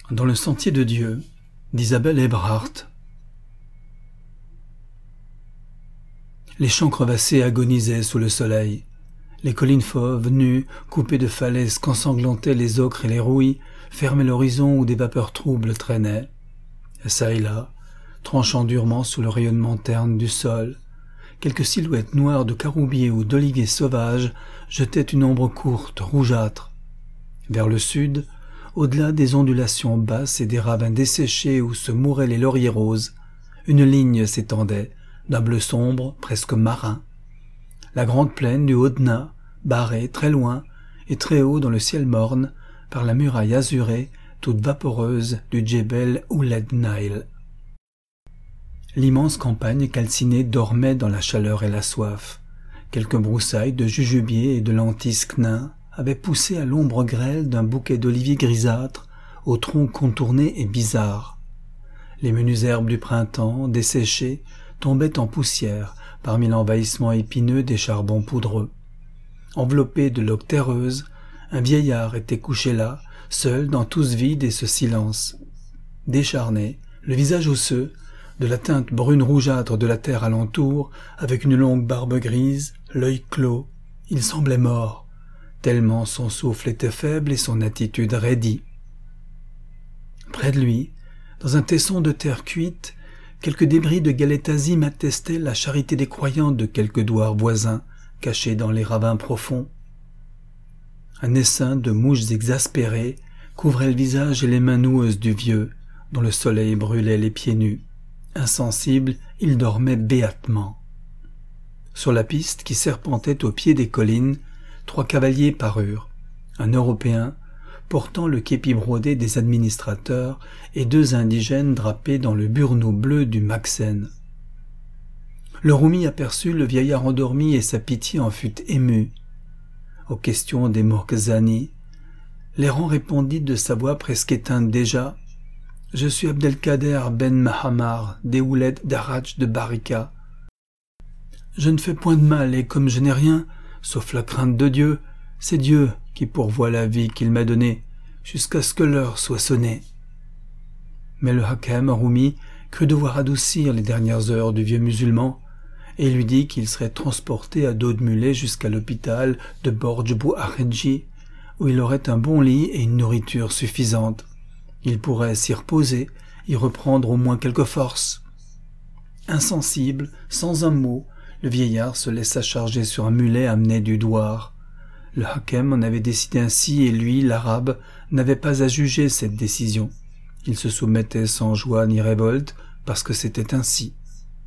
Dans le sentier de Dieu, d'Isabelle Eberhardt. Les champs crevassés agonisaient sous le soleil. Les collines fauves, nues, coupées de falaises qu'ensanglantaient les ocres et les rouilles, fermaient l'horizon où des vapeurs troubles traînaient. Et çà et là, tranchant durement sous le rayonnement terne du sol, quelques silhouettes noires de caroubiers ou d'oliviers sauvages jetaient une ombre courte, rougeâtre. Vers le sud, au-delà des ondulations basses et des ravins desséchés où se mouraient les lauriers roses, une ligne s'étendait, d'un bleu sombre, presque marin. La grande plaine du Haut-Dna, barrée très loin et très haut dans le ciel morne par la muraille azurée, toute vaporeuse du Djebel Ouled Naïl. L'immense campagne calcinée dormait dans la chaleur et la soif. Quelques broussailles de jujubiers et de lentisques nains avaient poussé à l'ombre grêle d'un bouquet d'oliviers grisâtres, au tronc contourné et bizarre. Les menues herbes du printemps, desséchées, tombaient en poussière parmi l'envahissement épineux des charbons poudreux. Enveloppé de loques terreuses, un vieillard était couché là, seul dans tout ce vide et ce silence. Décharné, le visage osseux, de la teinte brune rougeâtre de la terre alentour, avec une longue barbe grise, l'œil clos, il semblait mort, tellement son souffle était faible et son attitude raidie. Près de lui, dans un tesson de terre cuite, quelques débris de galétasie m'attestaient la charité des croyants de quelques douars voisins, cachés dans les ravins profonds. Un essaim de mouches exaspérées couvrait le visage et les mains noueuses du vieux, dont le soleil brûlait les pieds nus. Insensible, il dormait béatement. Sur la piste qui serpentait au pied des collines, 3 cavaliers parurent, un Européen, portant le képi brodé des administrateurs, et 2 indigènes drapés dans le burnous bleu du Maxen. Le roumi aperçut le vieillard endormi et sa pitié en fut émue. Aux questions des Morkezani, l'errant répondit de sa voix presque éteinte déjà. « Je suis Abdelkader ben Mahamar, des Ouled Daraj de Barika. Je ne fais point de mal et comme je n'ai rien, sauf la crainte de Dieu, c'est Dieu qui pourvoit la vie qu'il m'a donnée, jusqu'à ce que l'heure soit sonnée. » Mais le Hakem Roumi crut devoir adoucir les dernières heures du vieux musulman, et lui dit qu'il serait transporté à dos de mulet jusqu'à l'hôpital de Borj Bouharedji, où il aurait un bon lit et une nourriture suffisante. Il pourrait s'y reposer, y reprendre au moins quelques forces. Insensible, sans un mot, le vieillard se laissa charger sur un mulet amené du douar. Le Hakem en avait décidé ainsi et lui, l'arabe, n'avait pas à juger cette décision. Il se soumettait sans joie ni révolte parce que c'était ainsi.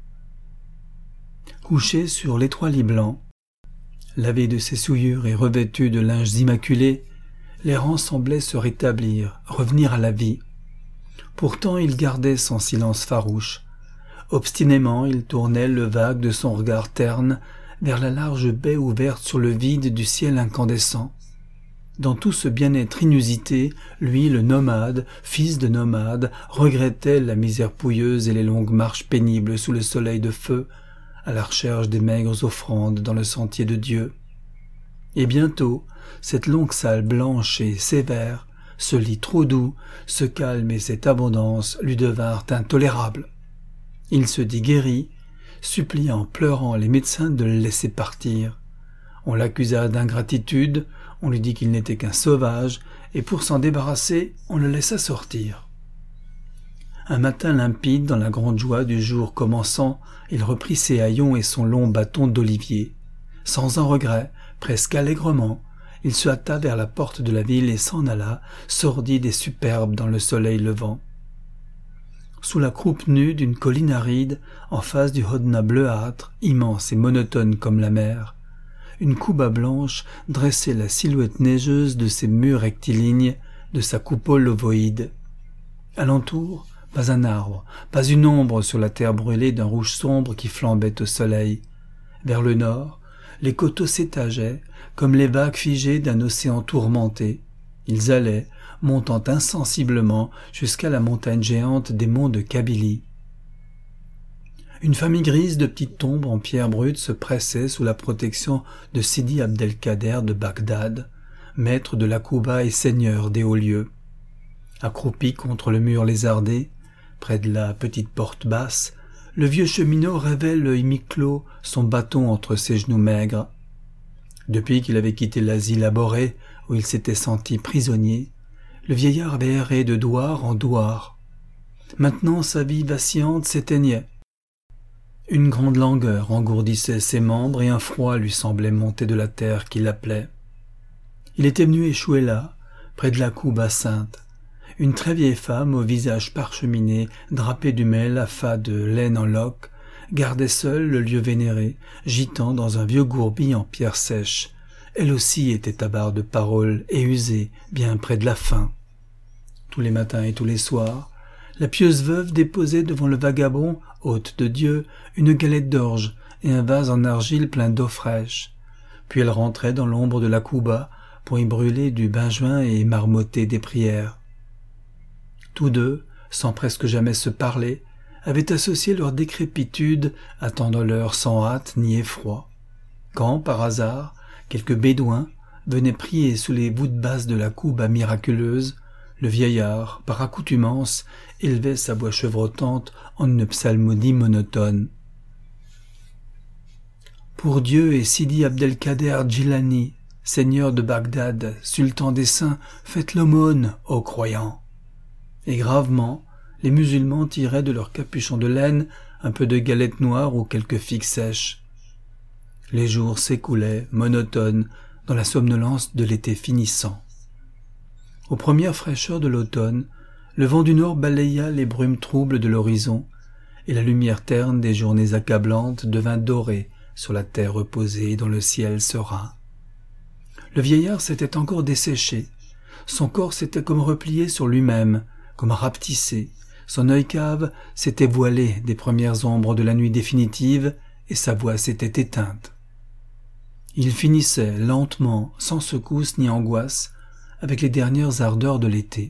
Couché sur l'étroit lit blanc, lavé de ses souillures et revêtu de linges immaculés, l'errant semblait se rétablir, revenir à la vie. Pourtant il gardait son silence farouche. Obstinément il tournait le vague de son regard terne vers la large baie ouverte sur le vide du ciel incandescent. Dans tout ce bien-être inusité, lui, le nomade, fils de nomade, regrettait la misère pouilleuse et les longues marches pénibles sous le soleil de feu, à la recherche des maigres offrandes dans le sentier de Dieu. Et bientôt, cette longue salle blanche et sévère, ce lit trop doux, ce calme et cette abondance lui devinrent intolérables. Il se dit guéri, suppliant, pleurant les médecins de le laisser partir. On l'accusa d'ingratitude, on lui dit qu'il n'était qu'un sauvage, et pour s'en débarrasser, on le laissa sortir. Un matin limpide, dans la grande joie du jour commençant, il reprit ses haillons et son long bâton d'olivier. Sans un regret, presque allègrement, il se hâta vers la porte de la ville et s'en alla, sordide et superbe dans le soleil levant. Sous la croupe nue d'une colline aride, en face du Hodna bleuâtre, immense et monotone comme la mer, une couba blanche dressait la silhouette neigeuse de ses murs rectilignes, de sa coupole ovoïde. Alentour, pas un arbre, pas une ombre sur la terre brûlée d'un rouge sombre qui flambait au soleil. Vers le nord, les coteaux s'étageaient, comme les vagues figées d'un océan tourmenté. Ils allaient, montant insensiblement jusqu'à la montagne géante des monts de Kabylie. Une famille grise de petites tombes en pierre brute se pressait sous la protection de Sidi Abdelkader de Bagdad, maître de la Kouba et seigneur des hauts lieux. Accroupi contre le mur lézardé, près de la petite porte basse, le vieux cheminot rêvait l'œil mi-clos, son bâton entre ses genoux maigres. Depuis qu'il avait quitté l'asile abhorré où il s'était senti prisonnier, le vieillard avait erré de douar en douar. Maintenant sa vie vacillante s'éteignait. Une grande langueur engourdissait ses membres et un froid lui semblait monter de la terre qui l'appelait. Il était venu échouer là, près de la couba sainte. Une très vieille femme au visage parcheminé, drapée du mail à fas de laine en loques, gardait seule le lieu vénéré, gitant dans un vieux gourbi en pierre sèche. Elle aussi était avare de paroles et usée, bien près de la fin. Tous les matins et tous les soirs, la pieuse veuve déposait devant le vagabond, hôte de Dieu, une galette d'orge et un vase en argile plein d'eau fraîche. Puis elle rentrait dans l'ombre de la couba pour y brûler du benjoin et marmotter des prières. Tous deux, sans presque jamais se parler, avaient associé leur décrépitude, attendant l'heure sans hâte ni effroi. Quand, par hasard, quelques bédouins venaient prier sous les voûtes basses de la couba miraculeuse, le vieillard, par accoutumance, élevait sa voix chevrotante en une psalmodie monotone. Pour Dieu et Sidi Abdelkader Djilani, seigneur de Bagdad, sultan des saints, faites l'aumône, ô croyants. Et gravement, les musulmans tiraient de leurs capuchons de laine un peu de galette noire ou quelques figues sèches. Les jours s'écoulaient, monotones, dans la somnolence de l'été finissant. Aux premières fraîcheurs de l'automne, le vent du nord balaya les brumes troubles de l'horizon, et la lumière terne des journées accablantes devint dorée sur la terre reposée et dans le ciel serein. Le vieillard s'était encore desséché, son corps s'était comme replié sur lui-même, comme rapetissé, son œil cave s'était voilé des premières ombres de la nuit définitive et sa voix s'était éteinte. Il finissait lentement, sans secousse ni angoisse, avec les dernières ardeurs de l'été.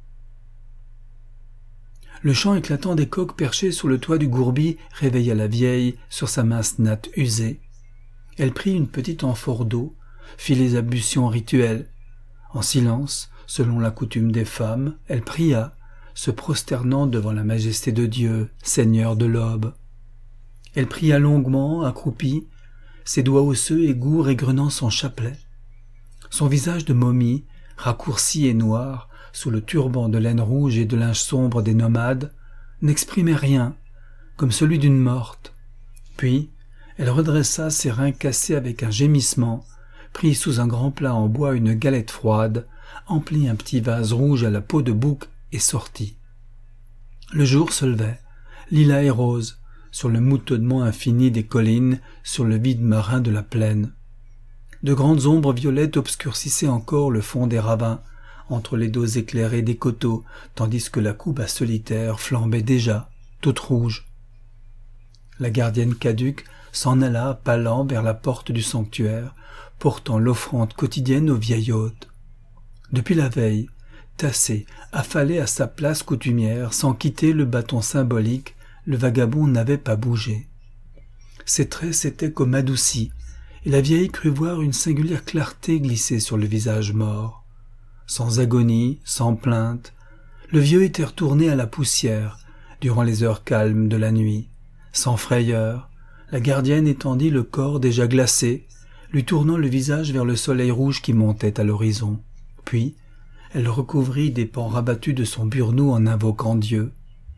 Le chant éclatant des coqs perchés sur le toit du gourbi réveilla la vieille sur sa mince natte usée. Elle prit une petite amphore d'eau, fit les ablutions rituelles. En silence, selon la coutume des femmes, elle pria, se prosternant devant la majesté de Dieu, Seigneur de l'aube. Elle pria longuement, accroupie, ses doigts osseux égaux régrenant son chapelet. Son visage de momie, raccourci et noir, sous le turban de laine rouge et de linge sombre des nomades, n'exprimait rien, comme celui d'une morte. Puis, elle redressa ses reins cassés avec un gémissement, prit sous un grand plat en bois une galette froide, emplit un petit vase rouge à la peau de bouc et sortit. Le jour se levait, lilas et rose, sur le moutonnement infini des collines, sur le vide marin de la plaine. De grandes ombres violettes obscurcissaient encore le fond des ravins, entre les dos éclairés des coteaux, tandis que la couba solitaire flambait déjà, toute rouge. La gardienne caduque s'en alla palant vers la porte du sanctuaire, portant l'offrande quotidienne au vieil hôte. Depuis la veille, tassé, affalé à sa place coutumière, sans quitter le bâton symbolique, le vagabond n'avait pas bougé. Ses traits s'étaient comme adoucis, et la vieille crut voir une singulière clarté glisser sur le visage mort. Sans agonie, sans plainte, le vieux était retourné à la poussière, durant les heures calmes de la nuit. Sans frayeur, la gardienne étendit le corps déjà glacé, lui tournant le visage vers le soleil rouge qui montait à l'horizon. Puis, elle recouvrit des pans rabattus de son burnous en invoquant Dieu.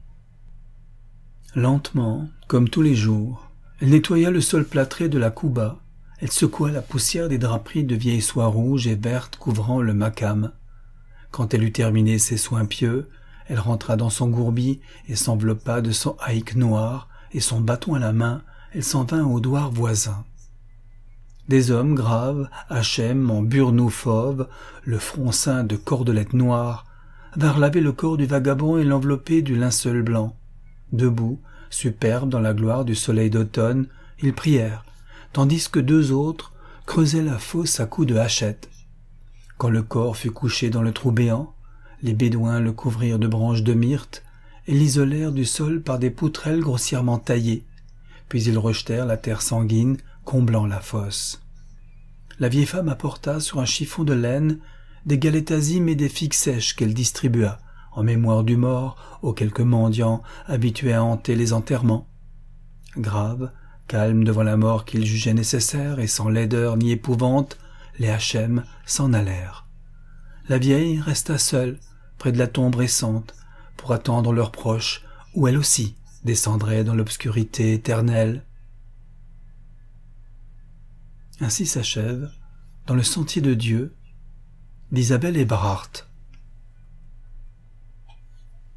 Lentement, comme tous les jours, elle nettoya le sol plâtré de la couba, elle secoua la poussière des draperies de vieille soie rouge et verte couvrant le macam. Quand elle eut terminé ses soins pieux, elle rentra dans son gourbi et s'enveloppa de son haïk noir, et son bâton à la main, elle s'en vint au douar voisin. Des hommes graves, hachem en burnous fauve, le front ceint de cordelettes noires, vinrent laver le corps du vagabond et l'envelopper du linceul blanc. Debout, superbes dans la gloire du soleil d'automne, ils prièrent, tandis que deux autres creusaient la fosse à coups de hachette. Quand le corps fut couché dans le trou béant, les bédouins le couvrirent de branches de myrte et l'isolèrent du sol par des poutrelles grossièrement taillées, puis ils rejetèrent la terre sanguine, comblant la fosse. La vieille femme apporta sur un chiffon de laine des galettes azimes et des figues sèches qu'elle distribua, en mémoire du mort, aux quelques mendiants habitués à hanter les enterrements. Graves, calmes devant la mort qu'ils jugeaient nécessaire et sans laideur ni épouvante, les Hachem s'en allèrent. La vieille resta seule, près de la tombe récente, pour attendre leurs proches, où elle aussi descendrait dans l'obscurité éternelle. Ainsi s'achève, dans le sentier de Dieu, d'Isabelle Eberhardt.